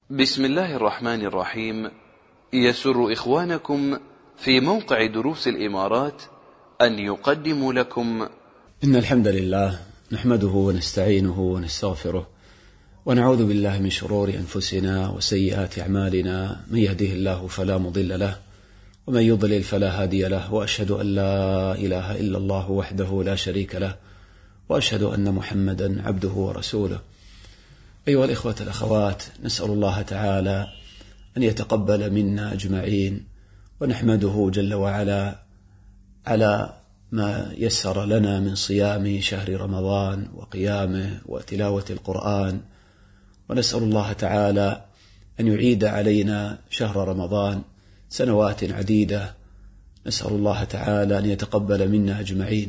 بسم الله الرحمن الرحيم. يسر إخوانكم في موقع دروس الإمارات أن يقدموا لكم إن الحمد لله نحمده ونستعينه ونستغفره ونعوذ بالله من شرور أنفسنا وسيئات أعمالنا، من يهده الله فلا مضل له ومن يضلل فلا هادي له، وأشهد أن لا إله إلا الله وحده لا شريك له، وأشهد أن محمدا عبده ورسوله. أيها الإخوة الأخوات، نسأل الله تعالى أن يتقبل منا أجمعين، ونحمده جل وعلا على ما يسر لنا من صيام شهر رمضان وقيامه وتلاوة القرآن، ونسأل الله تعالى أن يعيد علينا شهر رمضان سنوات عديدة. نسأل الله تعالى أن يتقبل منا أجمعين.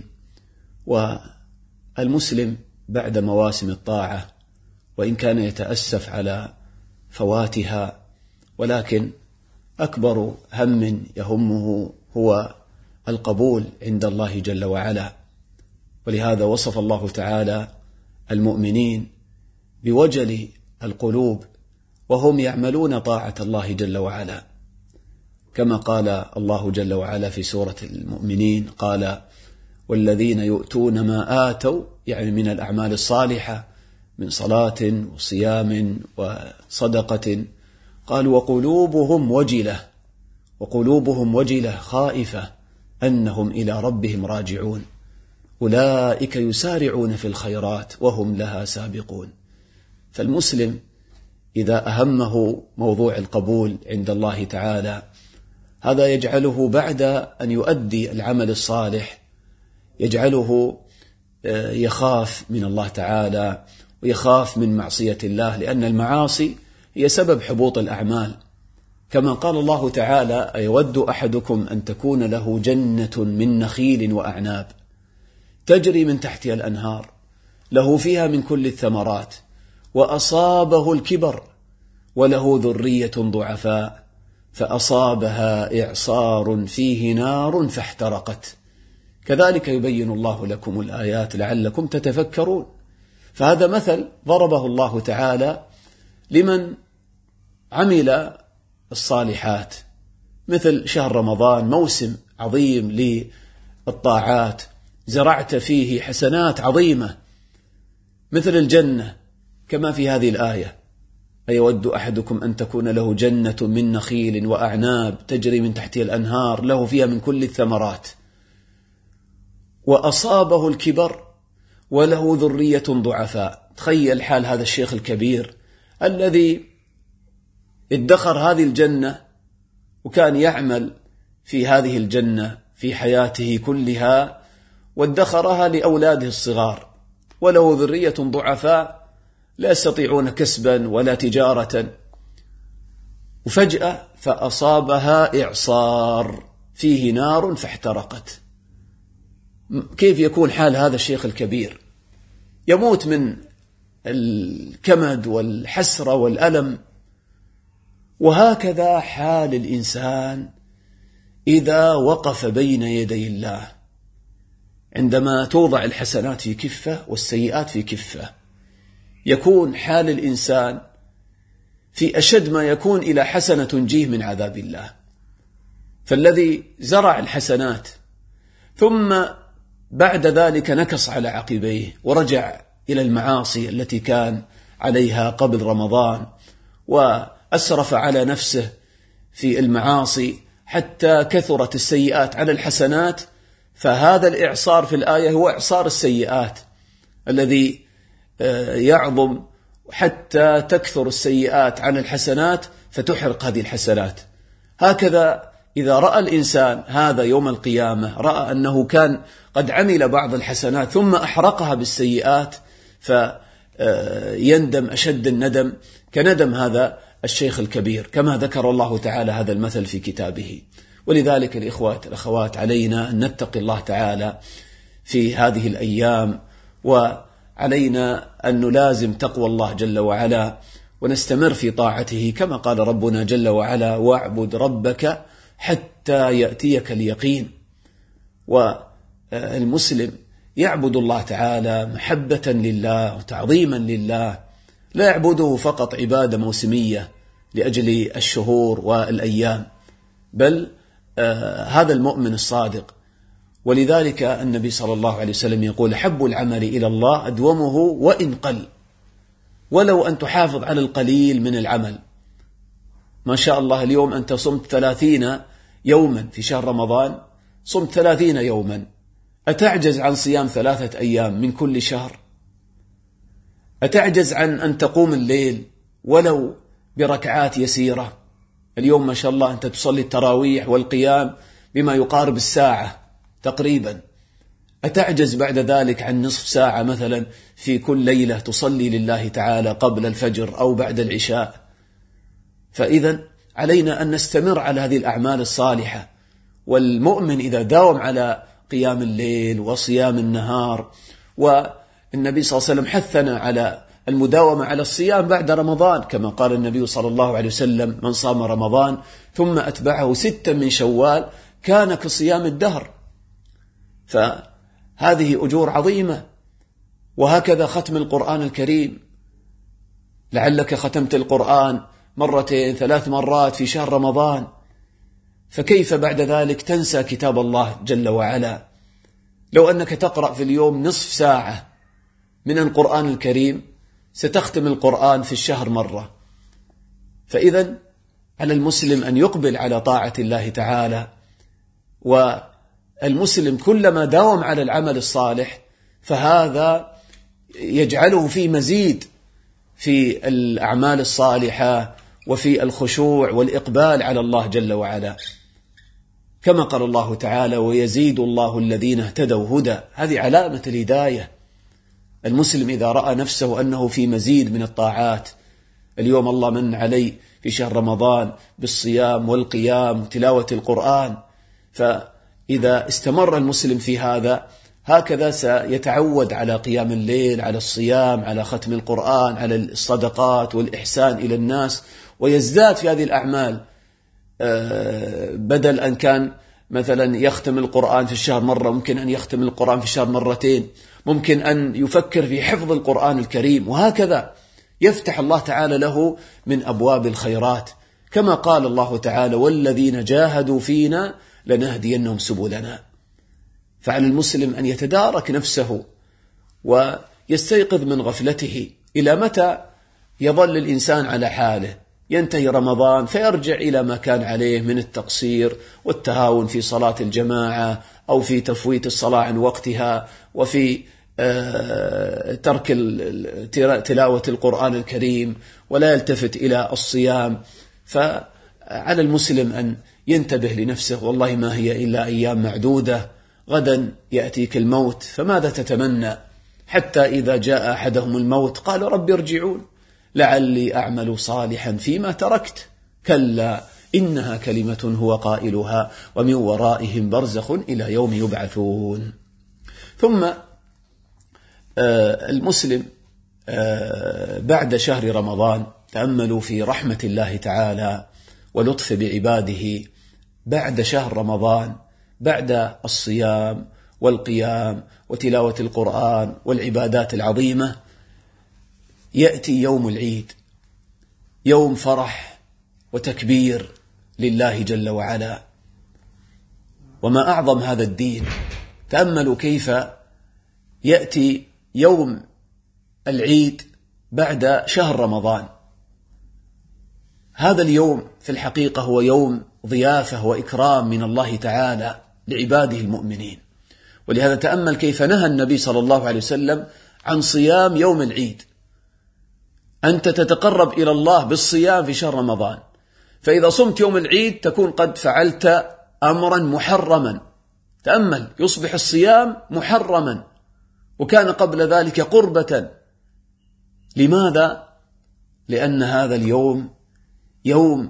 والمسلم بعد مواسم الطاعة وإن كان يتأسف على فواتها، ولكن أكبر هم يهمه هو القبول عند الله جل وعلا. ولهذا وصف الله تعالى المؤمنين بوجل القلوب وهم يعملون طاعة الله جل وعلا، كما قال الله جل وعلا في سورة المؤمنين، قال: والذين يؤتون ما آتوا، يعني من الأعمال الصالحة من صلاة وصيام وصدقة، قال: وقلوبهم وجلة خائفة أنهم إلى ربهم راجعون، أولئك يسارعون في الخيرات وهم لها سابقون. فالمسلم إذا أهمه موضوع القبول عند الله تعالى، هذا يجعله بعد أن يؤدي العمل الصالح يجعله يخاف من الله تعالى ويخاف من معصية الله، لأن المعاصي هي سبب حبوط الأعمال. كما قال الله تعالى: أيود أحدكم أن تكون له جنة من نخيل وأعناب تجري من تحتها الأنهار له فيها من كل الثمرات وأصابه الكبر وله ذرية ضعفاء فأصابها إعصار فيه نار فاحترقت، كذلك يبين الله لكم الآيات لعلكم تتفكرون. فهذا مثل ضربه الله تعالى لمن عمل الصالحات، مثل شهر رمضان، موسم عظيم للطاعات زرعت فيه حسنات عظيمة، مثل الجنة كما في هذه الآية: أيود أحدكم أن تكون له جنة من نخيل وأعناب تجري من تحتها الأنهار له فيها من كل الثمرات وأصابه الكبر وله ذرية ضعفاء. تخيل حال هذا الشيخ الكبير الذي ادخر هذه الجنة وكان يعمل في هذه الجنة في حياته كلها وادخرها لأولاده الصغار، وله ذرية ضعفاء لا يستطيعون كسبا ولا تجارة، وفجأة فأصابها إعصار فيه نار فاحترقت. كيف يكون حال هذا الشيخ الكبير؟ يموت من الكمد والحسرة والألم. وهكذا حال الإنسان إذا وقف بين يدي الله، عندما توضع الحسنات في كفة والسيئات في كفة، يكون حال الإنسان في أشد ما يكون إلى حسنة تنجيه من عذاب الله. فالذي زرع الحسنات ثم بعد ذلك نكص على عقبيه ورجع إلى المعاصي التي كان عليها قبل رمضان، وأسرف على نفسه في المعاصي حتى كثرت السيئات على الحسنات، فهذا الإعصار في الآية هو إعصار السيئات الذي يعظم حتى تكثر السيئات على الحسنات فتحرق هذه الحسنات. هكذا إذا رأى الإنسان هذا يوم القيامة، رأى أنه كان قد عمل بعض الحسنات ثم أحرقها بالسيئات، فيندم أشد الندم كندم هذا الشيخ الكبير، كما ذكر الله تعالى هذا المثل في كتابه. ولذلك الأخوات علينا أن نتقي الله تعالى في هذه الأيام، وعلينا أن نلازم تقوى الله جل وعلا ونستمر في طاعته، كما قال ربنا جل وعلا: واعبد ربك حتى يأتيك اليقين. والمسلم يعبد الله تعالى محبة لله وتعظيما لله، لا يعبده فقط عبادة موسمية لأجل الشهور والأيام، بل هذا المؤمن الصادق. ولذلك النبي صلى الله عليه وسلم يقول: أحب العمل إلى الله أدومه وإن قل، ولو أن تحافظ على القليل من العمل. ما شاء الله اليوم أنت صمت 30 يوما في شهر رمضان، صمت 30 يوما، أتعجز عن صيام 3 أيام من كل شهر؟ أتعجز عن أن تقوم الليل ولو بركعات يسيرة؟ اليوم ما شاء الله أنت تصلي التراويح والقيام بما يقارب الساعة تقريبا. أتعجز بعد ذلك عن نصف ساعة مثلا في كل ليلة تصلي لله تعالى قبل الفجر أو بعد العشاء؟ فإذا علينا أن نستمر على هذه الأعمال الصالحة. والمؤمن إذا داوم على قيام الليل وصيام النهار، والنبي صلى الله عليه وسلم حثنا على المداومة على الصيام بعد رمضان، كما قال النبي صلى الله عليه وسلم: من صام رمضان ثم أتبعه 6 من شوال كان كصيام الدهر. فهذه أجور عظيمة. وهكذا ختم القرآن الكريم، لعلك ختمت القرآن 2 3 مرات في شهر رمضان، فكيف بعد ذلك تنسى كتاب الله جل وعلا؟ لو أنك تقرأ في اليوم نصف ساعة من القرآن الكريم ستختم القرآن في الشهر مرة. فإذا على المسلم أن يقبل على طاعة الله تعالى، والمسلم كلما داوم على العمل الصالح فهذا يجعله في مزيد في الأعمال الصالحة وفي الخشوع والإقبال على الله جل وعلا، كما قال الله تعالى: ويزيد الله الذين اهتدوا هدى. هذه علامة الهداية. المسلم إذا رأى نفسه أنه في مزيد من الطاعات، اليوم الله من علي في شهر رمضان بالصيام والقيام وتلاوة القرآن، فإذا استمر المسلم في هذا هكذا سيتعود على قيام الليل، على الصيام، على ختم القرآن، على الصدقات والإحسان إلى الناس، ويزداد في هذه الأعمال. بدل أن كان مثلا يختم القرآن في الشهر مرة، ممكن أن يختم القرآن في الشهر 2 مرات، ممكن أن يفكر في حفظ القرآن الكريم، وهكذا يفتح الله تعالى له من أبواب الخيرات، كما قال الله تعالى: والذين جاهدوا فينا لنهدينهم سبلنا. فعلى المسلم أن يتدارك نفسه ويستيقظ من غفلته. إلى متى يظل الإنسان على حاله؟ ينتهي رمضان فيرجع إلى ما كان عليه من التقصير والتهاون في صلاة الجماعة، أو في تفويت الصلاة عن وقتها، وفي ترك تلاوة القرآن الكريم، ولا يلتفت إلى الصيام. فعلى المسلم أن ينتبه لنفسه: والله ما هي إلا أيام معدودة، غدا يأتيك الموت، فماذا تتمنى؟ حتى إذا جاء أحدهم الموت قال: رب ارجعون لعلي أعمل صالحا فيما تركت، كلا إنها كلمة هو قائلها ومن ورائهم برزخ إلى يوم يبعثون. ثم المسلم بعد شهر رمضان تأملوا في رحمة الله تعالى ولطف بعباده. بعد شهر رمضان، بعد الصيام والقيام وتلاوة القرآن والعبادات العظيمة، يأتي يوم العيد، يوم فرح وتكبير لله جل وعلا. وما أعظم هذا الدين. تأملوا كيف يأتي يوم العيد بعد شهر رمضان. هذا اليوم في الحقيقة هو يوم ضيافة وإكرام من الله تعالى لعباده المؤمنين. ولهذا تأمل كيف نهى النبي صلى الله عليه وسلم عن صيام يوم العيد. أنت تتقرب إلى الله بالصيام في شهر رمضان، فإذا صمت يوم العيد تكون قد فعلت أمرا محرما. تأمل، يصبح الصيام محرما، وكان قبل ذلك قربة. لماذا؟ لأن هذا اليوم يوم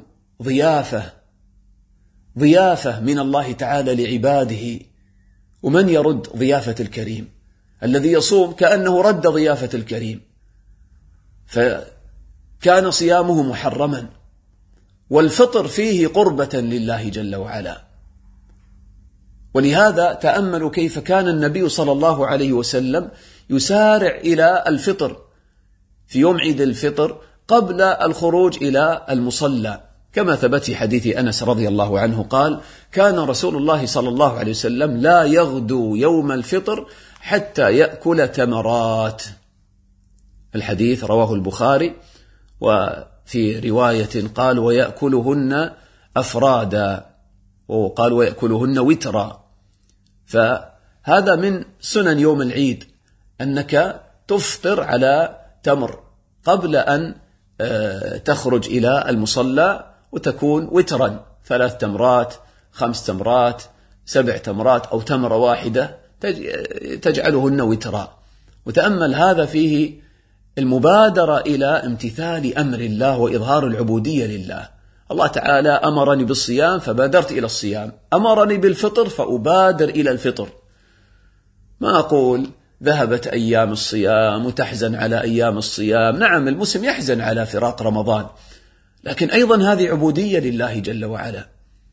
ضيافة من الله تعالى لعباده. ومن يرد ضيافة الكريم؟ الذي يصوم كأنه رد ضيافة الكريم، فكان صيامه محرما، والفطر فيه قربة لله جل وعلا. ولهذا تأملوا كيف كان النبي صلى الله عليه وسلم يسارع إلى الفطر. في يوم عيد الفطر قبل الخروج إلى المصلى، كما ثبت في حديث أنس رضي الله عنه قال: كان رسول الله صلى الله عليه وسلم لا يغدو يوم الفطر حتى يأكل تمرات. الحديث رواه البخاري، وفي رواية قال: ويأكلهن أفرادا، وقال: ويأكلهن وترا. فهذا من سنن يوم العيد، أنك تفطر على تمر قبل أن تخرج إلى المصلى، وتكون وترا، 3 تمرات، 5 تمرات، 7 تمرات، أو تمرة واحدة تجعلهن وترا. وتأمل هذا فيه المبادرة إلى امتثال أمر الله وإظهار العبودية لله. الله تعالى أمرني بالصيام فبادرت إلى الصيام، أمرني بالفطر فأبادر إلى الفطر. ما أقول ذهبت أيام الصيام وتحزن على أيام الصيام. نعم، المسلم يحزن على فراق رمضان، لكن أيضا هذه عبودية لله جل وعلا.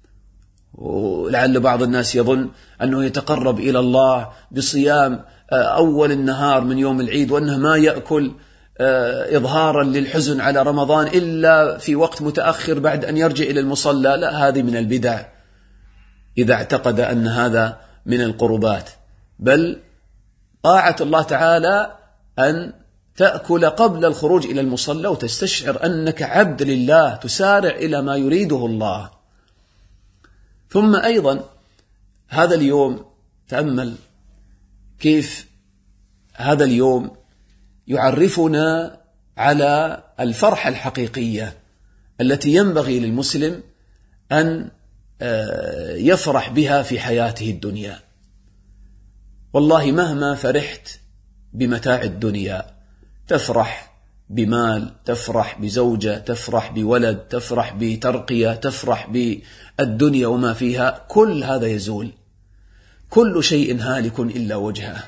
ولعل بعض الناس يظن أنه يتقرب إلى الله بصيام أول النهار من يوم العيد، وأنه ما يأكل إظهارا للحزن على رمضان إلا في وقت متأخر بعد أن يرجع إلى المصلى. لا، هذه من البدع إذا اعتقد أن هذا من القربات. بل طاعة الله تعالى أن تأكل قبل الخروج إلى المصلى، وتستشعر أنك عبد لله تسارع إلى ما يريده الله. ثم أيضا هذا اليوم، تأمل كيف هذا اليوم يعرفنا على الفرحة الحقيقية التي ينبغي للمسلم أن يفرح بها في حياته الدنيا. والله مهما فرحت بمتاع الدنيا، تفرح بمال، تفرح بزوجة، تفرح بولد، تفرح بترقية، تفرح بالدنيا وما فيها، كل هذا يزول، كل شيء هالك إلا وجهه.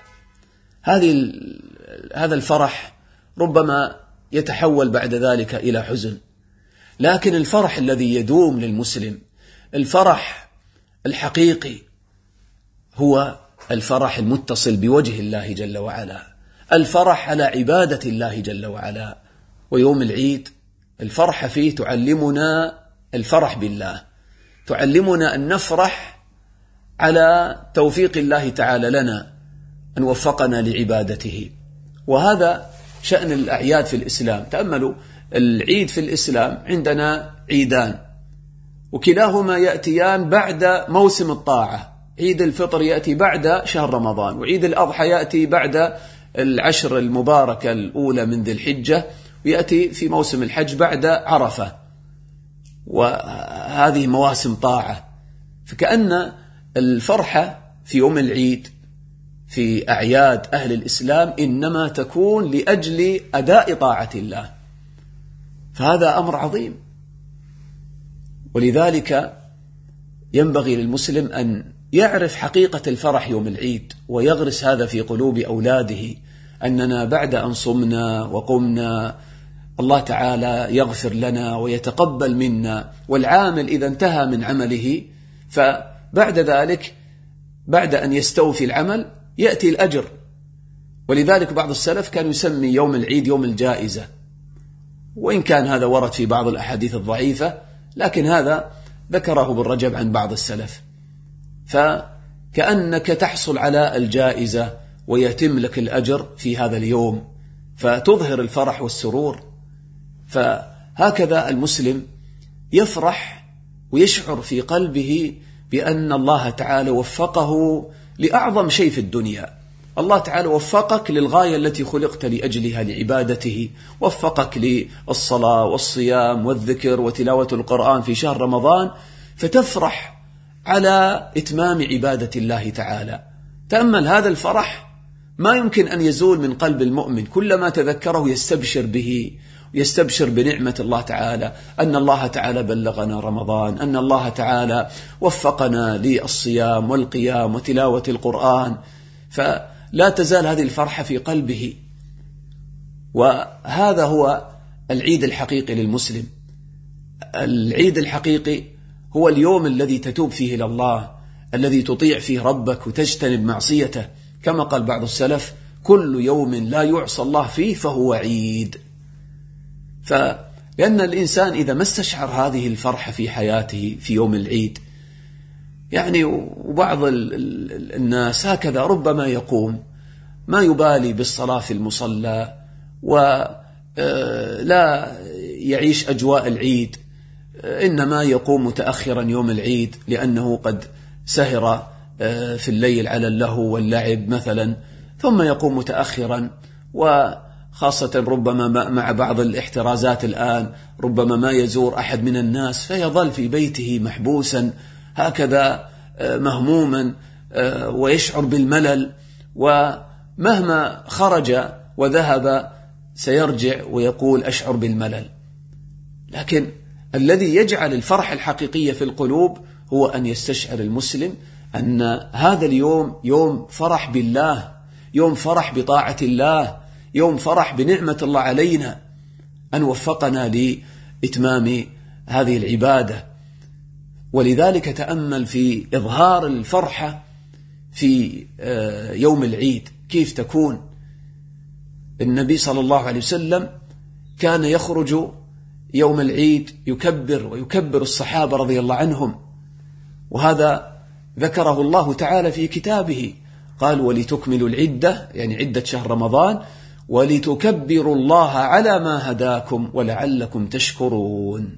هذا الفرح ربما يتحول بعد ذلك إلى حزن، لكن الفرح الذي يدوم للمسلم، الفرح الحقيقي، هو الفرح المتصل بوجه الله جل وعلا، الفرح على عبادة الله جل وعلا. ويوم العيد الفرحة فيه تعلمنا الفرح بالله، تعلمنا أن نفرح على توفيق الله تعالى لنا، أن وفقنا لعبادته. وهذا شأن الأعياد في الإسلام. تأملوا العيد في الإسلام، عندنا عيدان، وكلاهما يأتيان بعد موسم الطاعة. عيد الفطر يأتي بعد شهر رمضان، وعيد الأضحى يأتي بعد العشر المباركة الأولى من ذي الحجة، ويأتي في موسم الحج بعد عرفة. وهذه مواسم طاعة، فكأن الفرحة في يوم العيد في أعياد أهل الإسلام إنما تكون لأجل أداء طاعة الله، فهذا أمر عظيم. ولذلك ينبغي للمسلم أن يعرف حقيقة الفرح يوم العيد، ويغرس هذا في قلوب أولاده، أننا بعد أن صمنا وقمنا الله تعالى يغفر لنا ويتقبل منا. والعامل إذا انتهى من عمله، فبعد ذلك بعد أن يستوفي العمل يأتي الأجر. ولذلك بعض السلف كان يسمي يوم العيد يوم الجائزة، وإن كان هذا ورد في بعض الأحاديث الضعيفة، لكن هذا ذكره ابن رجب عن بعض السلف. فكأنك تحصل على الجائزة ويتم لك الأجر في هذا اليوم، فتظهر الفرح والسرور. فهكذا المسلم يفرح ويشعر في قلبه بأن الله تعالى وفقه لأعظم شيء في الدنيا. الله تعالى وفقك للغاية التي خلقت لأجلها، لعبادته، وفقك للصلاة والصيام والذكر وتلاوة القرآن في شهر رمضان، فتفرح على إتمام عبادة الله تعالى. تأمل هذا الفرح ما يمكن أن يزول من قلب المؤمن، كلما تذكره يستبشر به، يستبشر بنعمة الله تعالى، أن الله تعالى بلغنا رمضان، أن الله تعالى وفقنا للصيام والقيام وتلاوة القرآن، فلا تزال هذه الفرحة في قلبه. وهذا هو العيد الحقيقي للمسلم. العيد الحقيقي هو اليوم الذي تتوب فيه إلى الله، الذي تطيع فيه ربك وتجتنب معصيته، كما قال بعض السلف: كل يوم لا يعصى الله فيه فهو عيد. لأن الإنسان إذا ما استشعر هذه الفرحة في حياته في يوم العيد، يعني وبعض الناس هكذا ربما يقوم ما يبالي بالصلاة في المصلى ولا يعيش أجواء العيد، إنما يقوم متأخرا يوم العيد لأنه قد سهر في الليل على اللهو واللعب مثلا، ثم يقوم متأخرا، وخاصة ربما مع بعض الاحترازات الآن ربما ما يزور أحد من الناس، فيظل في بيته محبوسا هكذا مهموما ويشعر بالملل، ومهما خرج وذهب سيرجع ويقول أشعر بالملل. لكن الذي يجعل الفرح الحقيقية في القلوب هو أن يستشعر المسلم أن هذا اليوم يوم فرح بالله، يوم فرح بطاعة الله، يوم فرح بنعمة الله علينا أن وفقنا لإتمام هذه العبادة. ولذلك تأمل في إظهار الفرحة في يوم العيد كيف تكون. النبي صلى الله عليه وسلم كان يخرج يوم العيد يكبر ويكبر الصحابة رضي الله عنهم، وهذا ذكره الله تعالى في كتابه، قال ولتكملوا العدة يعني عدة شهر رمضان ولتكبروا الله على ما هداكم ولعلكم تشكرون.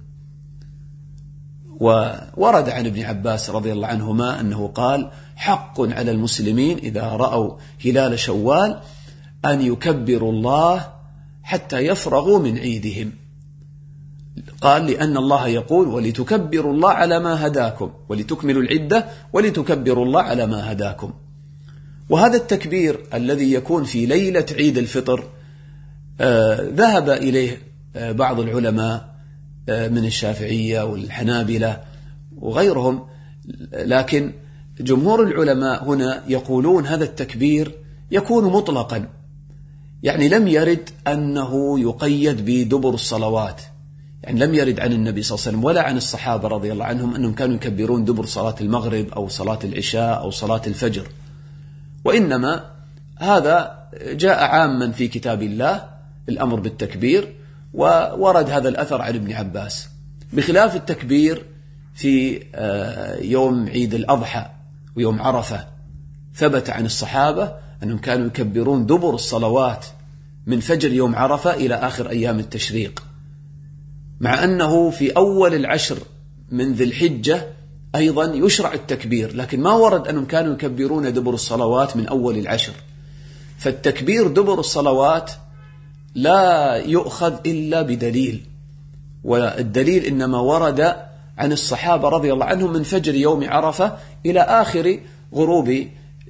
وورد عن ابن عباس رضي الله عنهما أنه قال حق على المسلمين إذا رأوا هلال شوال أن يكبروا الله حتى يفرغوا من عيدهم. قال لأن الله يقول ولتكبروا الله على ما هداكم ولتكملوا العدة ولتكبروا الله على ما هداكم. وهذا التكبير الذي يكون في ليلة عيد الفطر ذهب إليه بعض العلماء من الشافعية والحنابلة وغيرهم، لكن جمهور العلماء هنا يقولون هذا التكبير يكون مطلقا، يعني لم يرد أنه يقيد بدبر الصلوات، يعني لم يرد عن النبي صلى الله عليه وسلم ولا عن الصحابة رضي الله عنهم أنهم كانوا يكبرون دبر صلاة المغرب أو صلاة العشاء أو صلاة الفجر، وإنما هذا جاء عاما في كتاب الله الأمر بالتكبير، وورد هذا الأثر عن ابن عباس، بخلاف التكبير في يوم عيد الأضحى ويوم عرفة. ثبت عن الصحابة أنهم كانوا يكبرون دبر الصلوات من فجر يوم عرفة إلى آخر أيام التشريق، مع أنه في أول العشر من ذي الحجة أيضا يشرع التكبير، لكن ما ورد أنهم كانوا يكبرون دبر الصلوات من أول العشر. فالتكبير دبر الصلوات لا يؤخذ إلا بدليل، والدليل إنما ورد عن الصحابة رضي الله عنهم من فجر يوم عرفة إلى آخر غروب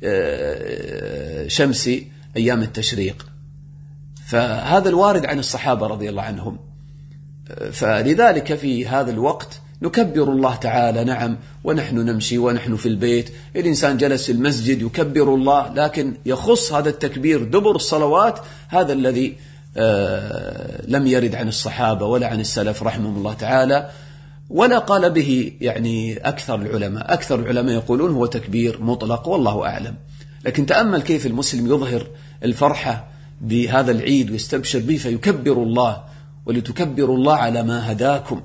شمس أيام التشريق، فهذا الوارد عن الصحابة رضي الله عنهم. فلذلك في هذا الوقت نكبر الله تعالى، نعم، ونحن نمشي ونحن في البيت، الإنسان جلس في المسجد يكبر الله، لكن يخص هذا التكبير دبر الصلوات هذا الذي لم يرد عن الصحابة ولا عن السلف رحمهم الله تعالى، ولا قال به يعني أكثر العلماء. أكثر العلماء يقولون هو تكبير مطلق والله أعلم. لكن تأمل كيف المسلم يظهر الفرحة بهذا العيد ويستبشر به، فيكبر الله ولتكبروا الله على ما هداكم.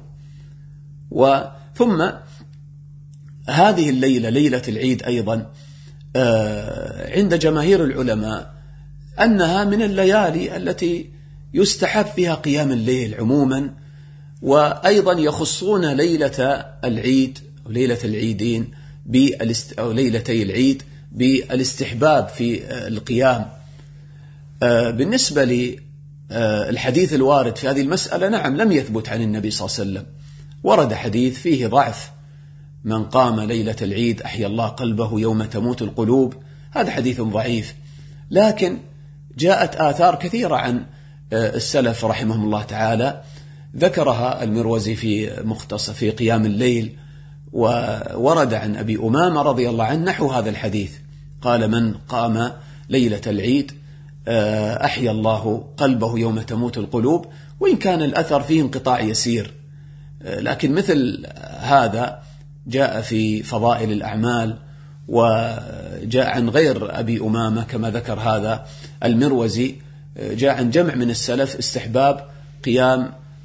ثم هذه الليلة ليلة العيد أيضا عند جماهير العلماء أنها من الليالي التي يستحب فيها قيام الليل عموما، وأيضا يخصون ليلة العيد وليلة العيدين أو ليلتي العيد بالاستحباب في القيام. بالنسبة للحديث الوارد في هذه المسألة، نعم، لم يثبت عن النبي صلى الله عليه وسلم، ورد حديث فيه ضعف: من قام ليلة العيد أحيا الله قلبه يوم تموت القلوب، هذا حديث ضعيف. لكن جاءت آثار كثيرة عن السلف رحمهم الله تعالى، ذكرها المروزي في مختصر في قيام الليل، وورد عن أبي أمامة رضي الله عنه نحو هذا الحديث، قال: من قام ليلة العيد أحيا الله قلبه يوم تموت القلوب. وإن كان الأثر فيه انقطاع يسير، لكن مثل هذا جاء في فضائل الأعمال، وجاء عن غير أبي أمامة كما ذكر هذا المروزي، جاء عن جمع من السلف استحباب قيام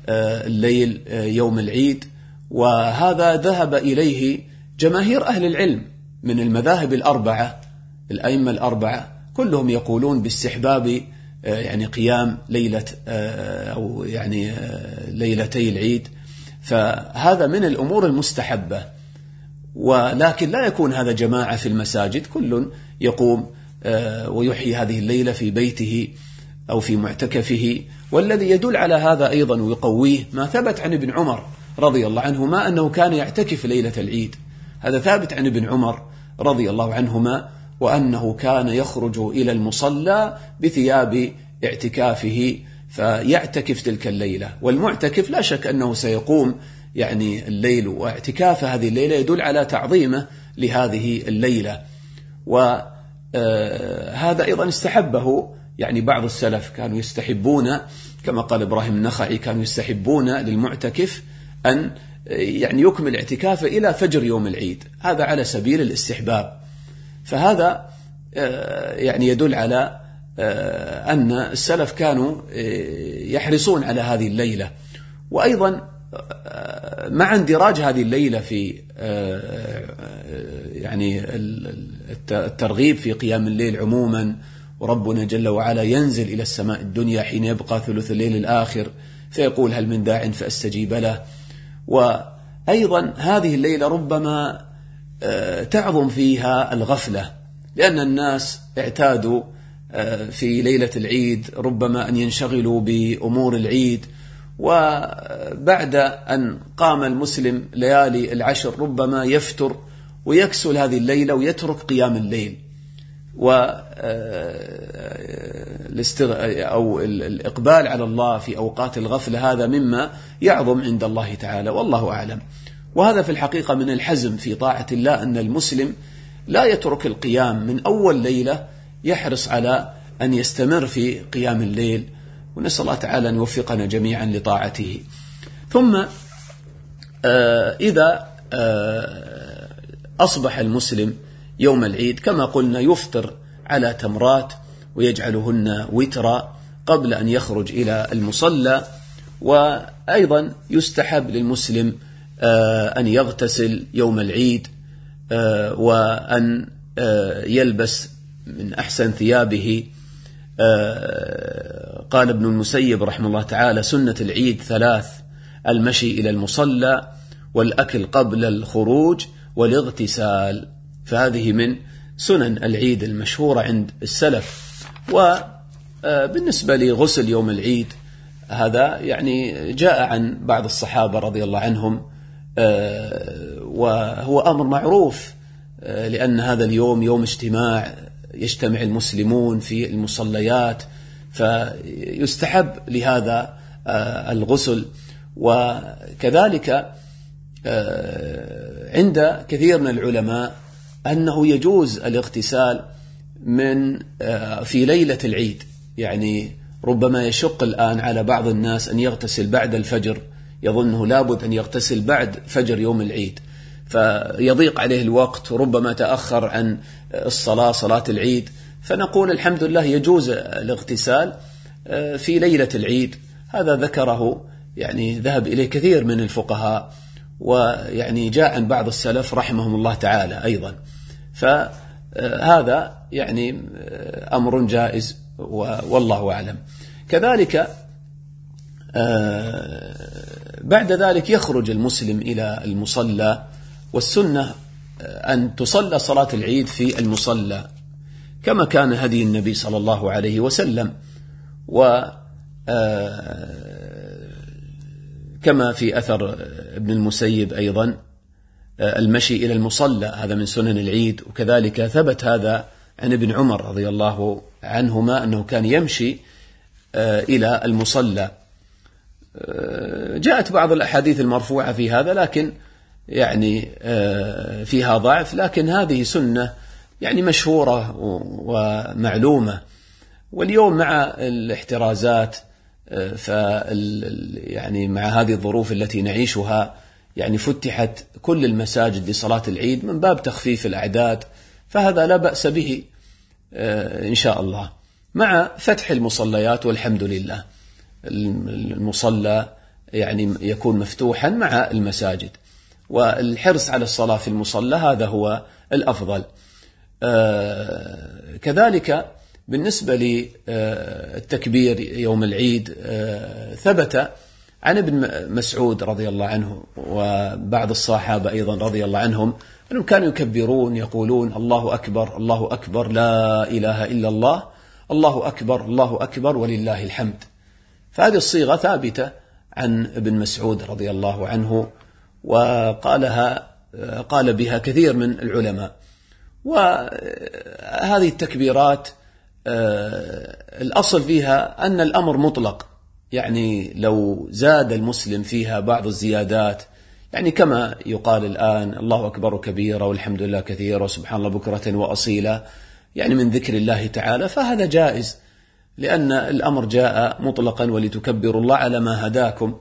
الليل يوم العيد، وهذا ذهب إليه جماهير أهل العلم من المذاهب الأربعة. الأئمة الأربعة كلهم يقولون باستحباب يعني قيام ليلة أو يعني ليلتي العيد، فهذا من الأمور المستحبة. ولكن لا يكون هذا جماعة في المساجد، كل يقوم ويحيي هذه الليلة في بيته أو في معتكفه. والذي يدل على هذا أيضا ويقويه ما ثبت عن ابن عمر رضي الله عنهما أنه كان يعتكف ليلة العيد. هذا ثابت عن ابن عمر رضي الله عنهما، وأنه كان يخرج إلى المصلى بثياب اعتكافه فيعتكف تلك الليلة. والمعتكف لا شك أنه سيقوم يعني الليل، واعتكاف هذه الليلة يدل على تعظيمه لهذه الليلة. وهذا أيضا استحبه يعني بعض السلف، كانوا يستحبون كما قال إبراهيم النخعي، كانوا يستحبون للمعتكف أن يعني يكمل اعتكافه إلى فجر يوم العيد، هذا على سبيل الاستحباب. فهذا يعني يدل على أن السلف كانوا يحرصون على هذه الليلة. وأيضا مع اندراج هذه الليلة في يعني الترغيب في قيام الليل عموما، وربنا جل وعلا ينزل إلى السماء الدنيا حين يبقى ثلث الليل الآخر فيقول هل من داع فأستجيب له. وأيضا هذه الليلة ربما تعظم فيها الغفلة، لأن الناس اعتادوا في ليلة العيد ربما أن ينشغلوا بأمور العيد، وبعد أن قام المسلم ليالي العشر ربما يفتر ويكسل هذه الليلة ويترك قيام الليل، أو الإقبال على الله في أوقات الغفلة هذا مما يعظم عند الله تعالى، والله أعلم. وهذا في الحقيقة من الحزم في طاعة الله، أن المسلم لا يترك القيام من أول ليلة، يحرص على أن يستمر في قيام الليل، ونسأل الله تعالى أن يوفقنا جميعا لطاعته. ثم إذا أصبح المسلم يوم العيد كما قلنا يفطر على تمرات ويجعلهن وترا قبل أن يخرج إلى المصلى. وأيضا يستحب للمسلم أن يغتسل يوم العيد، وأن يلبس من أحسن ثيابه. قال ابن المسيب رحمه الله تعالى: سنة العيد 3: المشي إلى المصلى، والأكل قبل الخروج، والاغتسال. فهذه من سنن العيد المشهورة عند السلف. وبالنسبة لغسل يوم العيد هذا يعني جاء عن بعض الصحابة رضي الله عنهم، وهو أمر معروف، لأن هذا اليوم يوم اجتماع، يجتمع المسلمون في المصليات، فيستحب لهذا الغسل. وكذلك عند كثير من العلماء أنه يجوز الاغتسال في ليلة العيد، يعني ربما يشق الآن على بعض الناس أن يغتسل بعد الفجر، يظنه لابد أن يغتسل بعد فجر يوم العيد، فيضيق عليه الوقت، ربما تأخر عن صلاة العيد. فنقول الحمد لله يجوز الاغتسال في ليلة العيد. هذا ذكره يعني ذهب إليه كثير من الفقهاء، ويعني جاء عن بعض السلف رحمهم الله تعالى أيضا. فهذا يعني أمر جائز والله أعلم. كذلك بعد ذلك يخرج المسلم إلى المصلى، والسنة أن تصلى صلاة العيد في المصلى كما كان هدي النبي صلى الله عليه وسلم، وكما في أثر ابن المسيب أيضا المشي إلى المصلى هذا من سنن العيد. وكذلك ثبت هذا عن ابن عمر رضي الله عنهما أنه كان يمشي إلى المصلى. جاءت بعض الأحاديث المرفوعة في هذا، لكن يعني فيها ضعف، لكن هذه سنة يعني مشهورة ومعلومة. واليوم مع الاحترازات يعني مع هذه الظروف التي نعيشها، يعني فتحت كل المساجد لصلاة العيد من باب تخفيف الأعداد، فهذا لا بأس به إن شاء الله، مع فتح المصليات والحمد لله. المصلى يعني يكون مفتوحا مع المساجد، والحرص على الصلاة في المصلى هذا هو الأفضل. كذلك بالنسبة للتكبير يوم العيد ثبت عن ابن مسعود رضي الله عنه وبعض الصحابة أيضا رضي الله عنهم أنهم كانوا يكبرون يقولون الله أكبر الله أكبر لا إله إلا الله، الله أكبر الله أكبر ولله الحمد. فهذه الصيغة ثابتة عن ابن مسعود رضي الله عنه، قال بها كثير من العلماء. وهذه التكبيرات الأصل فيها أن الأمر مطلق، يعني لو زاد المسلم فيها بعض الزيادات، يعني كما يقال الآن الله أكبر كبيرا والحمد لله كثيرا وسبحان الله بكرة وأصيلا، يعني من ذكر الله تعالى، فهذا جائز، لأن الأمر جاء مطلقا ولتكبروا الله على ما هداكم.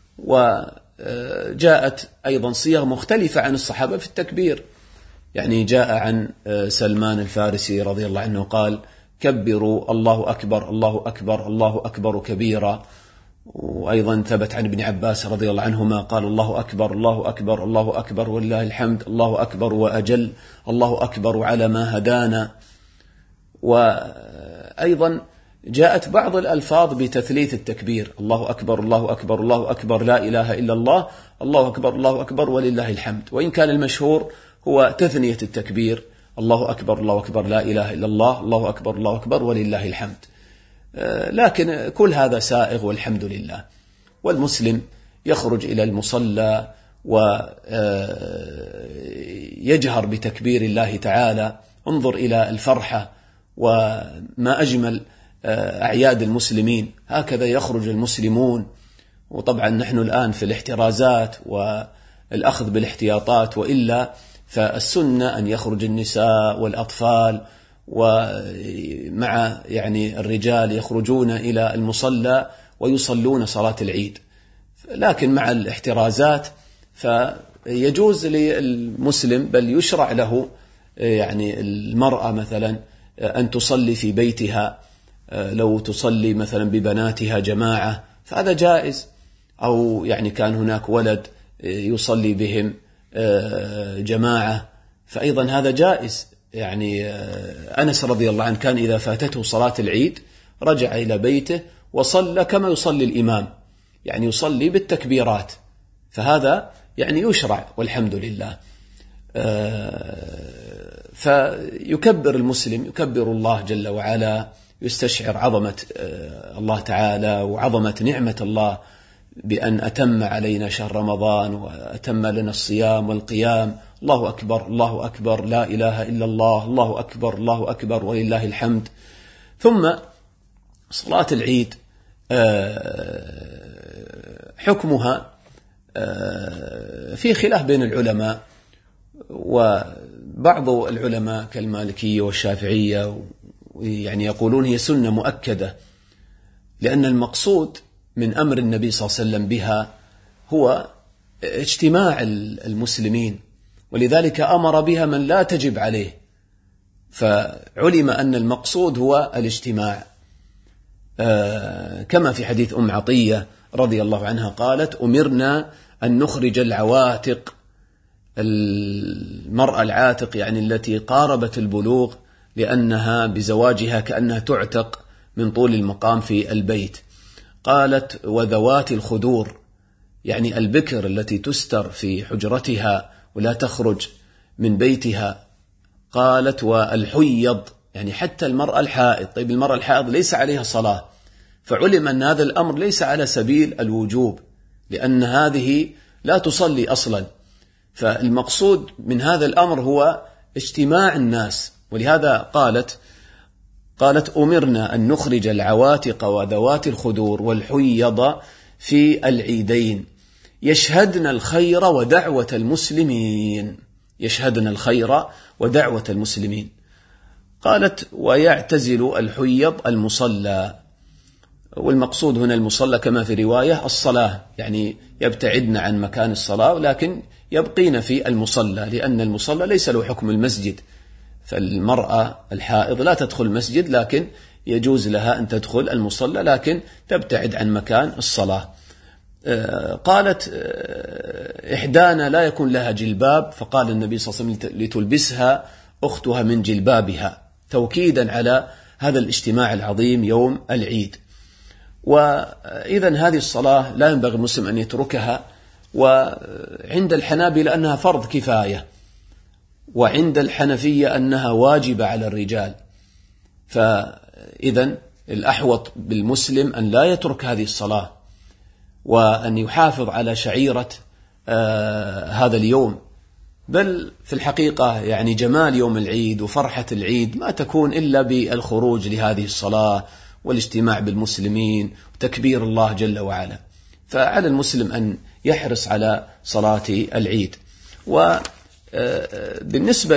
وجاءت أيضا صيغ مختلفة عن الصحابة في التكبير، يعني جاء عن سلمان الفارسي رضي الله عنه قال كبروا الله أكبر الله أكبر الله أكبر كبيرا. وأيضا ثبت عن ابن عباس رضي الله عنهما قال الله أكبر الله أكبر الله أكبر ولله الحمد، الله أكبر وأجل، الله أكبر على ما هدانا. وأيضا جاءت بعض الألفاظ بتثليث التكبير، الله أكبر الله أكبر الله أكبر لا إله إلا الله، الله أكبر الله أكبر ولله الحمد، وإن كان المشهور هو تثنية التكبير، الله أكبر الله أكبر لا إله إلا الله، الله أكبر الله أكبر ولله الحمد. لكن كل هذا سائغ والحمد لله. والمسلم يخرج إلى المصلى ويجهر بتكبير الله تعالى. انظر إلى الفرحة وما أجمل أعياد المسلمين، هكذا يخرج المسلمون. وطبعا نحن الآن في الاحترازات والأخذ بالاحتياطات، وإلا فالسنة أن يخرج النساء والأطفال ومع يعني الرجال يخرجون إلى المصلى ويصلون صلاة العيد. لكن مع الاحترازات فيجوز للمسلم بل يشرع له يعني المرأة مثلا أن تصلي في بيتها، لو تصلي مثلا ببناتها جماعة فهذا جائز، أو يعني كان هناك ولد يصلي بهم جماعة فأيضا هذا جائز. يعني أنس رضي الله عنه كان إذا فاتته صلاة العيد رجع إلى بيته وصلى كما يصلي الإمام، يعني يصلي بالتكبيرات، فهذا يعني يشرع والحمد لله. فيكبر المسلم، يكبر الله جل وعلا، يستشعر عظمة الله تعالى وعظمة نعمة الله بأن أتم علينا شهر رمضان وأتم لنا الصيام والقيام. الله أكبر الله أكبر لا إله إلا الله، الله أكبر الله أكبر ولله الحمد. ثم صلاة العيد حكمها في خلاف بين العلماء، وبعض العلماء كالمالكية والشافعية يعني يقولون هي سنة مؤكدة، لأن المقصود من أمر النبي صلى الله عليه وسلم بها هو اجتماع المسلمين، ولذلك أمر بها من لا تجب عليه، فعلم أن المقصود هو الاجتماع. كما في حديث أم عطية رضي الله عنها قالت أمرنا أن نخرج العواتق، المرأة العاتق يعني التي قاربت البلوغ، لأنها بزواجها كأنها تعتق من طول المقام في البيت. قالت وذوات الخدور، يعني البكر التي تستر في حجرتها ولا تخرج من بيتها. قالت والحيض، يعني حتى المرأة الحائض. طيب المرأة الحائض ليس عليها صلاة، فعلم أن هذا الأمر ليس على سبيل الوجوب، لأن هذه لا تصلي أصلا، فالمقصود من هذا الأمر هو اجتماع الناس. ولهذا قالت أمرنا أن نخرج العواتق وذوات الخدور والحيض في العيدين يشهدن الخير ودعوة المسلمين، يشهدن الخير ودعوة المسلمين. قالت ويعتزل الحيض المصلى، والمقصود هنا المصلى كما في رواية الصلاة، يعني يبتعدن عن مكان الصلاة لكن يبقين في المصلى، لأن المصلى ليس له حكم المسجد، فالمرأة الحائض لا تدخل المسجد لكن يجوز لها أن تدخل المصلى لكن تبتعد عن مكان الصلاة. قالت إحدانا لا يكون لها جلباب، فقال النبي صلى الله عليه وسلم لتلبسها أختها من جلبابها، توكيدا على هذا الاجتماع العظيم يوم العيد. وإذا هذه الصلاة لا ينبغي المسلم أن يتركها، وعند الحنابلة أنها فرض كفاية، وعند الحنفية أنها واجبة على الرجال. فإذا الأحوط بالمسلم أن لا يترك هذه الصلاة، وأن يحافظ على شعيرة هذا اليوم. بل في الحقيقة يعني جمال يوم العيد وفرحة العيد ما تكون إلا بالخروج لهذه الصلاة والاجتماع بالمسلمين وتكبير الله جل وعلا. فعلى المسلم أن يحرص على صلاة العيد. وبالنسبة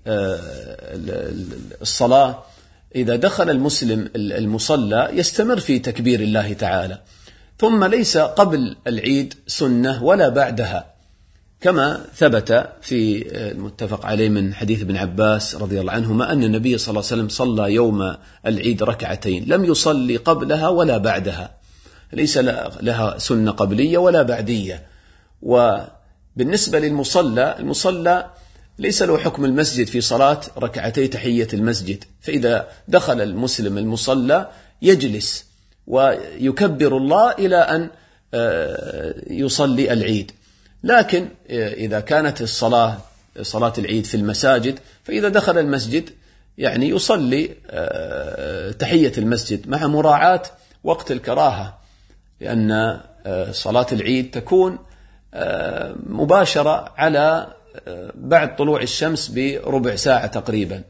للصلاة، إذا دخل المسلم المصلى يستمر في تكبير الله تعالى، ثم ليس قبل العيد سنة ولا بعدها، كما ثبت في المتفق عليه من حديث ابن عباس رضي الله عنهما أن النبي صلى الله عليه وسلم صلى يوم العيد ركعتين، لم يصلي قبلها ولا بعدها، ليس لها سنة قبلية ولا بعدية. وبالنسبة للمصلى، المصلى ليس له حكم المسجد في صلاة ركعتي تحية المسجد، فإذا دخل المسلم المصلى يجلس ويكبر الله إلى أن يصلي العيد. لكن إذا كانت صلاة العيد في المساجد، فإذا دخل المسجد يعني يصلي تحية المسجد مع مراعاة وقت الكراهة، لأن صلاة العيد تكون مباشرة على بعد طلوع الشمس بربع ساعة تقريبا.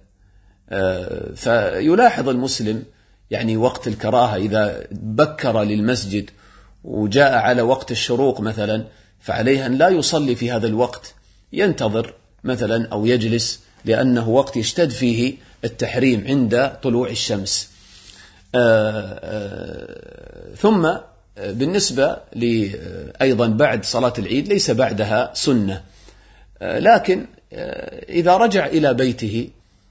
فيلاحظ المسلم يعني وقت الكراهة، إذا بكر للمسجد وجاء على وقت الشروق مثلا، فعليه أن لا يصلي في هذا الوقت، ينتظر مثلا أو يجلس، لأنه وقت يشتد فيه التحريم عند طلوع الشمس. ثم بالنسبة أيضا بعد صلاة العيد ليس بعدها سنة، لكن إذا رجع إلى بيته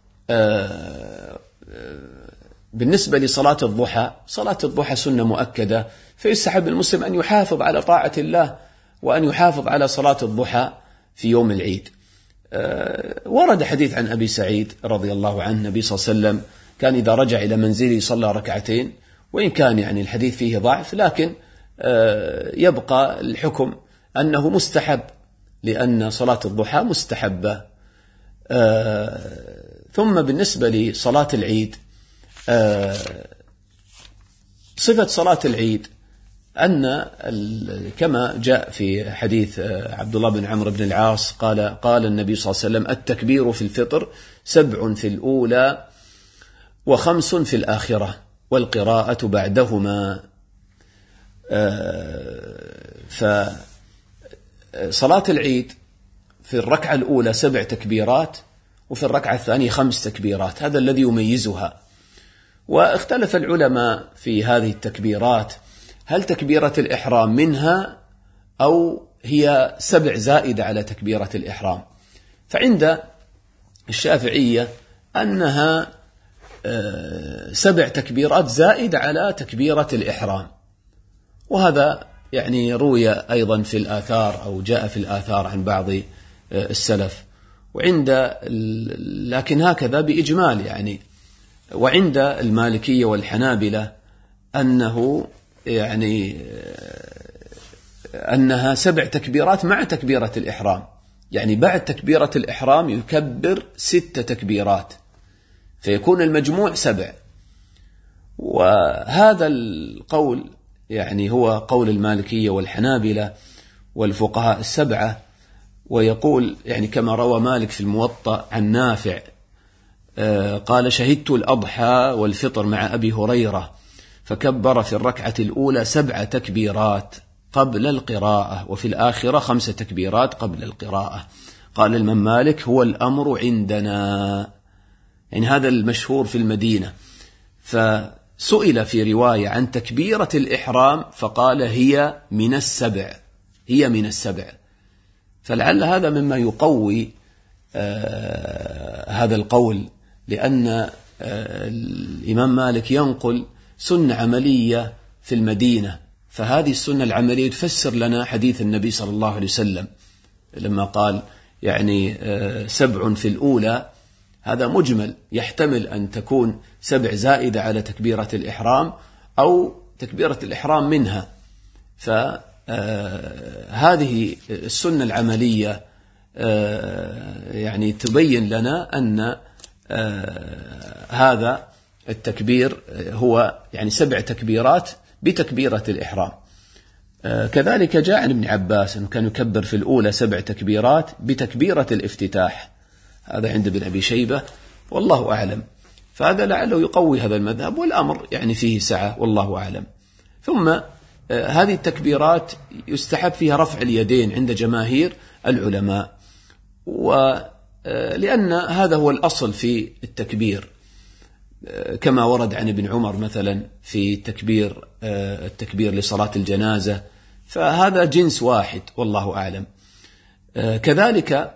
بالنسبة لصلاة الضحى، صلاة الضحى سنة مؤكدة، فيستحب المسلم أن يحافظ على طاعة الله وأن يحافظ على صلاة الضحى في يوم العيد. ورد حديث عن أبي سعيد رضي الله عنه، النبي صلى الله عليه وسلم كان إذا رجع إلى منزله صلى ركعتين، وإن كان يعني الحديث فيه ضعف، لكن يبقى الحكم أنه مستحب، لأن صلاة الضحى مستحبة. ثم بالنسبة لصلاة العيد، صفة صلاة العيد أن كما جاء في حديث عبد الله بن عمرو بن العاص قال النبي صلى الله عليه وسلم: التكبير في الفطر 7 في الأولى و5 في الآخرة، والقراءة بعدهما. فصلاة العيد في الركعة الأولى 7 تكبيرات، وفي الركعة الثانية 5 تكبيرات، هذا الذي يميزها. واختلف العلماء في هذه التكبيرات، هل تكبيرة الإحرام منها أو هي 7 زائدة على تكبيرة الإحرام؟ فعند الشافعية أنها 7 تكبيرات زائدة على تكبيرة الإحرام، وهذا يعني روي أيضا في الآثار أو جاء في الآثار عن بعض السلف، لكن هكذا بإجمال يعني. وعند المالكية والحنابلة أنها 7 تكبيرات مع تكبيرة الإحرام، يعني بعد تكبيرة الإحرام يكبر 6 تكبيرات، فيكون المجموع 7. وهذا القول يعني هو قول المالكية والحنابلة والفقهاء ال7. ويقول يعني كما روى مالك في الموطأ عن نافع قال: شهدت الأضحى والفطر مع أبي هريرة فكبر في الركعة الأولى 7 تكبيرات قبل القراءة، وفي الآخرة 5 تكبيرات قبل القراءة. قال الإمام مالك: هو الأمر عندنا، يعني هذا المشهور في المدينة. فسئل في رواية عن تكبيرة الإحرام فقال: هي من السبع. فلعل هذا مما يقوي هذا القول، لأن الإمام مالك ينقل سنة عملية في المدينة، فهذه السنة العملية تفسر لنا حديث النبي صلى الله عليه وسلم لما قال يعني 7 في الأولى، هذا مجمل يحتمل أن تكون 7 زائدة على تكبيرة الإحرام أو تكبيرة الإحرام منها. فهذه السنة العملية يعني تبين لنا أن هذا التكبير هو يعني 7 تكبيرات بتكبيرة الإحرام. كذلك جاء عن ابن عباس أنه كان يكبر في الأولى 7 تكبيرات بتكبيرة الافتتاح، هذا عند ابن أبي شيبة والله أعلم. فهذا لعله يقوي هذا المذهب، والأمر يعني فيه سعة والله أعلم. ثم هذه التكبيرات يستحب فيها رفع اليدين عند جماهير العلماء، ولأن هذا هو الأصل في التكبير، كما ورد عن ابن عمر مثلا في التكبير لصلاة الجنازة، فهذا جنس واحد والله أعلم. كذلك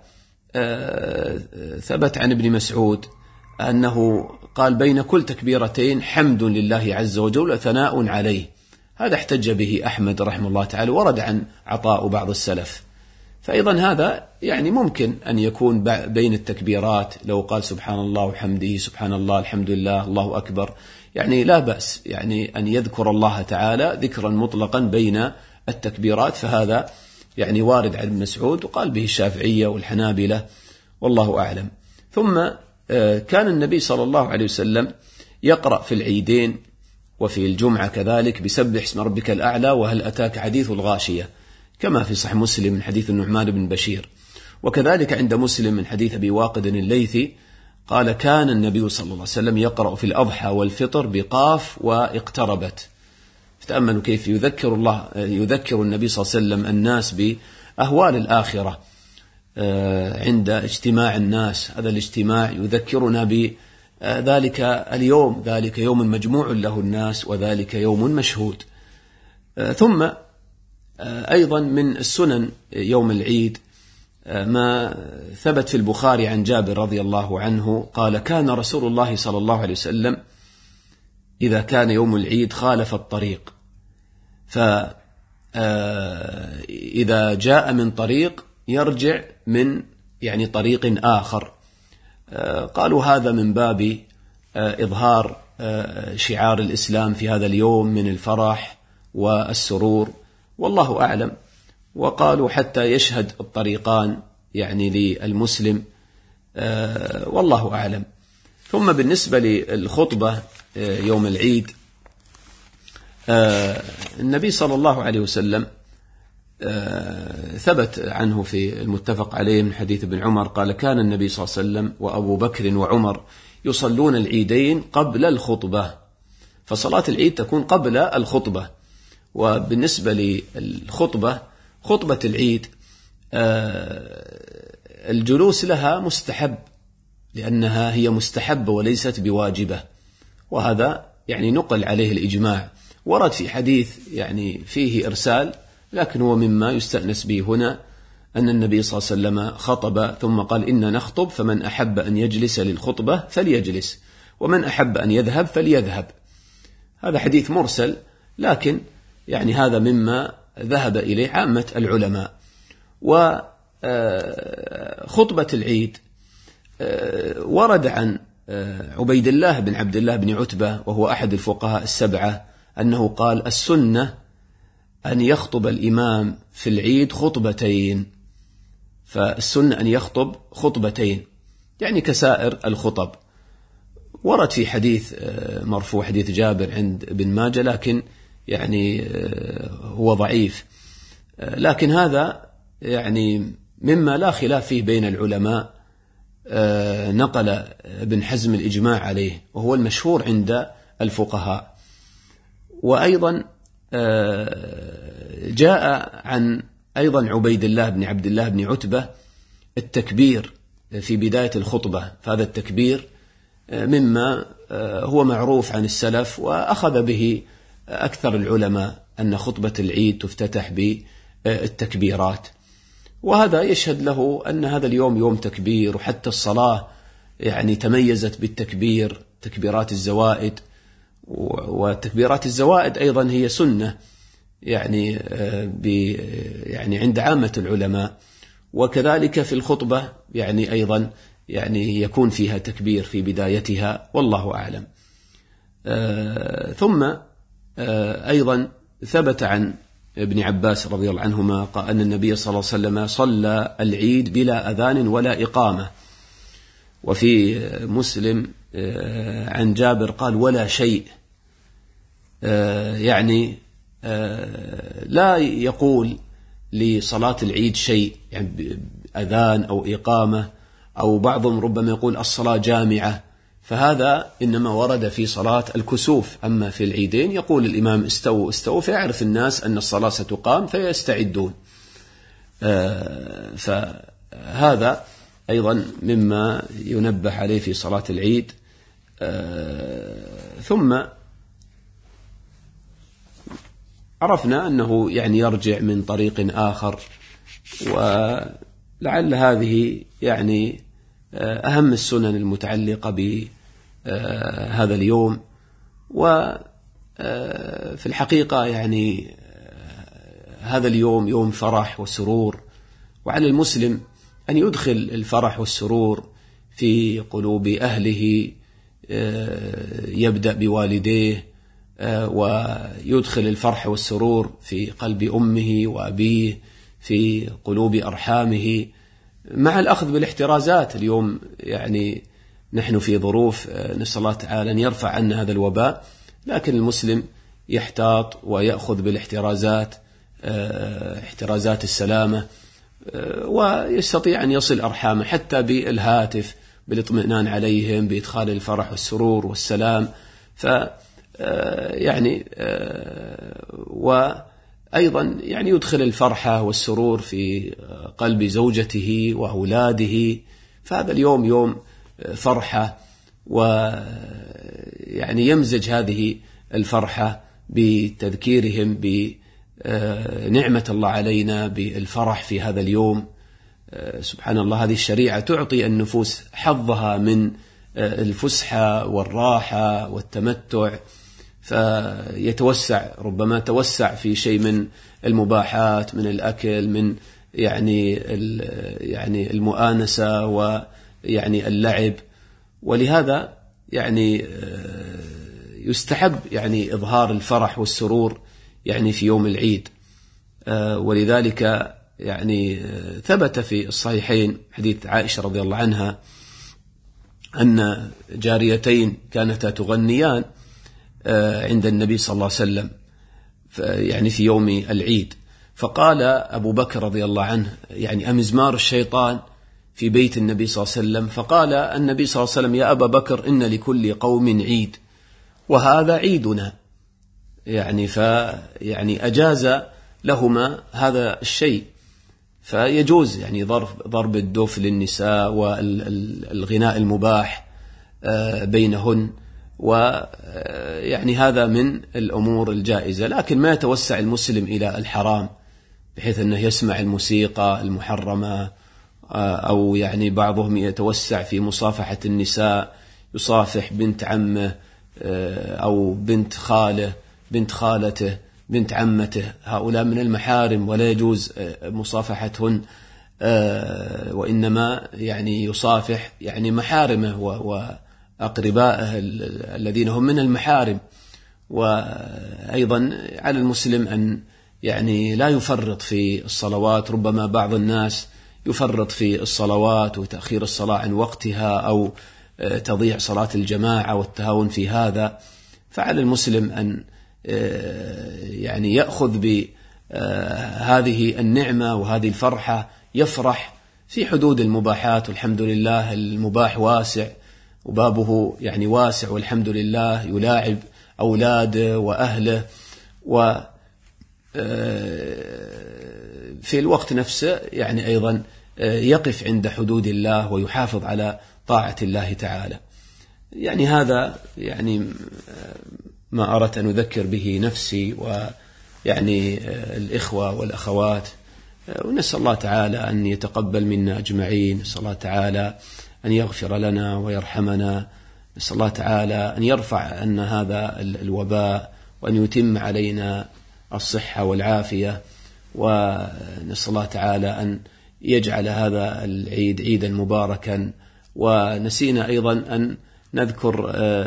ثبت عن ابن مسعود أنه قال بين كل تكبيرتين حمد لله عز وجل وثناء عليه، هذا احتج به أحمد رحمه الله تعالى، ورد عن عطاء بعض السلف. فأيضا هذا يعني ممكن أن يكون بين التكبيرات، لو قال سبحان الله وحمده سبحان الله الحمد لله الله أكبر، يعني لا بأس يعني أن يذكر الله تعالى ذكرا مطلقا بين التكبيرات، فهذا يعني وارد عن ابن مسعود وقال به الشافعية والحنابلة والله أعلم. ثم كان النبي صلى الله عليه وسلم يقرأ في العيدين وفي الجمعة كذلك بسبح اسم ربك الأعلى وهل أتاك حديث الغاشية، كما في صحيح مسلم من حديث النعمان بن بشير. وكذلك عند مسلم من حديث أبي واقد الليثي قال كان النبي صلى الله عليه وسلم يقرأ في الأضحى والفطر بقاف واقتربت. فتأملوا كيف يذكر النبي صلى الله عليه وسلم الناس بأهوال الآخرة عند اجتماع الناس. هذا الاجتماع يذكرنا بذلك اليوم، ذلك يوم مجموع له الناس وذلك يوم مشهود. ثم أيضا من السنن يوم العيد ما ثبت في البخاري عن جابر رضي الله عنه قال كان رسول الله صلى الله عليه وسلم إذا كان يوم العيد خالف الطريق، فإذا جاء من طريق يرجع من يعني طريق آخر. قالوا هذا من باب إظهار شعار الإسلام في هذا اليوم من الفرح والسرور والله أعلم. وقالوا حتى يشهد الطريقان يعني للمسلم والله أعلم. ثم بالنسبة للخطبة يوم العيد، النبي صلى الله عليه وسلم ثبت عنه في المتفق عليه من حديث ابن عمر قال كان النبي صلى الله عليه وسلم وأبو بكر وعمر يصلون العيدين قبل الخطبة، فصلاة العيد تكون قبل الخطبة. وبالنسبة للخطبة، خطبة العيد الجلوس لها مستحب، لأنها هي مستحبة وليست بواجبة، وهذا يعني نقل عليه الإجماع. ورد في حديث يعني فيه إرسال، لكن هو مما يستأنس به هنا أن النبي صلى الله عليه وسلم خطب ثم قال إن نخطب فمن أحب أن يجلس للخطبة فليجلس ومن أحب أن يذهب فليذهب. هذا حديث مرسل، لكن يعني هذا مما ذهب إليه عامة العلماء. وخطبة العيد ورد عن عبيد الله بن عبد الله بن عتبة وهو أحد الفقهاء السبعة أنه قال السنة أن يخطب الإمام في العيد خطبتين، فالسنة أن يخطب خطبتين يعني كسائر الخطب. ورد في حديث مرفوع حديث جابر عند ابن ماجه، لكن يعني هو ضعيف، لكن هذا يعني مما لا خلاف فيه بين العلماء، نقل ابن حزم الإجماع عليه وهو المشهور عند الفقهاء. وأيضا جاء عن أيضا عبيد الله بن عبد الله بن عتبة التكبير في بداية الخطبة، فهذا التكبير مما هو معروف عن السلف وأخذ به أكثر العلماء أن خطبة العيد تفتتح بالتكبيرات، وهذا يشهد له أن هذا اليوم يوم تكبير. وحتى الصلاة يعني تميزت بالتكبير، تكبيرات الزوائد، وتكبيرات الزوائد أيضا هي سنة يعني يعني عند عامة العلماء. وكذلك في الخطبة يعني أيضا يعني يكون فيها تكبير في بدايتها، والله أعلم. ثم أيضا ثبت عن ابن عباس رضي الله عنهما قال أن النبي صلى الله عليه وسلم صلى العيد بلا أذان ولا إقامة. وفي مسلم عن جابر قال ولا شيء، يعني لا يقول لصلاة العيد شيء، يعني أذان أو إقامة، أو بعضهم ربما يقول الصلاة جامعة، فهذا إنما ورد في صلاة الكسوف. أما في العيدين يقول الإمام استووا استووا، فيعرف الناس أن الصلاة ستقام فيستعدون. فهذا أيضا مما ينبه عليه في صلاة العيد. ثم عرفنا أنه يعني يرجع من طريق آخر، ولعل هذه يعني أهم السنن المتعلقة بهذا اليوم. وفي الحقيقة يعني هذا اليوم يوم فرح وسرور، وعلى المسلم أن يدخل الفرح والسرور في قلوب أهله، يبدأ بوالديه، ويدخل الفرح والسرور في قلب أمه وأبيه، في قلوب أرحامه، مع الأخذ بالاحترازات. اليوم يعني نحن في ظروف نسأل الله تعالى أن يرفع عنا هذا الوباء، لكن المسلم يحتاط ويأخذ بالاحترازات، احترازات السلامة، ويستطيع أن يصل أرحامه حتى بالهاتف، بالاطمئنان عليهم، بإدخال الفرح والسرور والسلام. يعني وأيضا يعني يدخل الفرحة والسرور في قلب زوجته وأولاده. فهذا اليوم يوم فرحة، ويعني يمزج هذه الفرحة بتذكيرهم بنعمة الله علينا، بالفرح في هذا اليوم. سبحان الله، هذه الشريعة تعطي النفوس حظها من الفسحة والراحة والتمتع، فيتوسع، ربما توسع في شيء من المباحات، من الأكل، من يعني المؤانسة ويعني اللعب. ولهذا يعني يستحب يعني إظهار الفرح والسرور يعني في يوم العيد. ولذلك يعني ثبت في الصحيحين حديث عائشة رضي الله عنها أن جاريتين كانتا تغنيان عند النبي صلى الله عليه وسلم يعني في يوم العيد، فقال أبو بكر رضي الله عنه يعني أمزمار الشيطان في بيت النبي صلى الله عليه وسلم؟ فقال النبي صلى الله عليه وسلم يا أبا بكر إن لكل قوم عيد وهذا عيدنا، يعني يعني أجاز لهما هذا الشيء. فيجوز يعني ضرب الدف للنساء والغناء المباح بينهن، ويعني هذا من الأمور الجائزة، لكن ما يتوسع المسلم إلى الحرام بحيث أنه يسمع الموسيقى المحرمة، أو يعني بعضهم يتوسع في مصافحة النساء، يصافح بنت عمه أو بنت خاله، بنت خالته، بنت عمته، هؤلاء من المحارم ولا يجوز مصافحتهن، وإنما يعني يصافح يعني محارمه وأقربائه الذين هم من المحارم. وأيضا على المسلم أن يعني لا يفرط في الصلوات. ربما بعض الناس يفرط في الصلوات وتأخير الصلاة عن وقتها، أو تضيع صلاة الجماعة والتهاون في هذا. فعلى المسلم أن يعني يأخذ بهذه النعمة وهذه الفرحة، يفرح في حدود المباحات، والحمد لله المباح واسع وبابه يعني واسع والحمد لله، يلاعب أولاده وأهله، وفي الوقت نفسه يعني أيضا يقف عند حدود الله ويحافظ على طاعة الله تعالى. يعني هذا يعني ما أردت أن أذكر به نفسي ويعني الإخوة والأخوات، ونسأل الله تعالى أن يتقبل منا أجمعين. نسأل الله تعالى أن يغفر لنا ويرحمنا. نسأل الله تعالى أن يرفع عنا هذا الوباء، وأن يتم علينا الصحة والعافية، ونسأل الله تعالى أن يجعل هذا العيد عيدا مباركا. ونسينا أيضا أن نذكر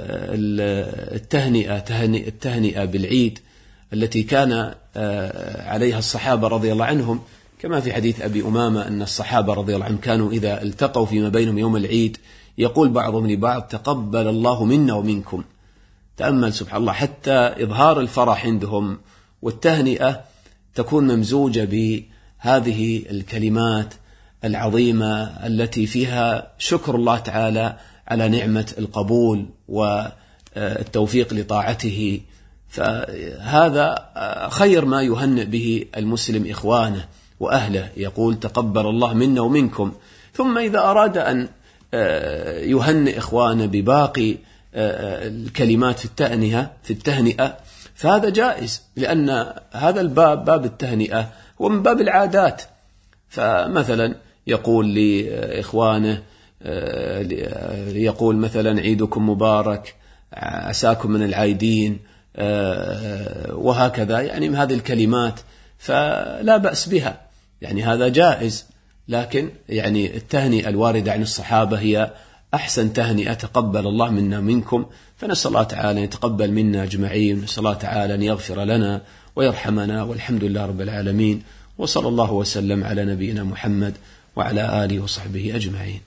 التهنئة بالعيد التي كان عليها الصحابة رضي الله عنهم، كما في حديث أبي أمامة أن الصحابة رضي الله عنهم كانوا إذا التقوا فيما بينهم يوم العيد يقول بعضهم لبعض تقبل الله منا ومنكم. تأمل سبحان الله، حتى إظهار الفرح عندهم والتهنئة تكون ممزوجة بهذه الكلمات العظيمة التي فيها شكر الله تعالى على نعمة القبول والتوفيق لطاعته. فهذا خير ما يهنئ به المسلم إخوانه وأهله، يقول تقبل الله منا ومنكم. ثم إذا أراد أن يهنئ إخوانه بباقي الكلمات في التهنئة فهذا جائز، لأن هذا باب التهنئة هو من باب العادات. فمثلا يقول لإخوانه، يقول مثلا عيدكم مبارك، عساكم من العايدين، وهكذا، يعني من هذه الكلمات فلا بأس بها، يعني هذا جائز. لكن يعني التهنئة الواردة عن الصحابة هي أحسن تهنئة، تقبل الله منا منكم. فنسأل الله تعالى أن يتقبل منا أجمعين، ونسأل الله تعالى أن يغفر لنا ويرحمنا، والحمد لله رب العالمين، وصلى الله وسلم على نبينا محمد وعلى آله وصحبه أجمعين.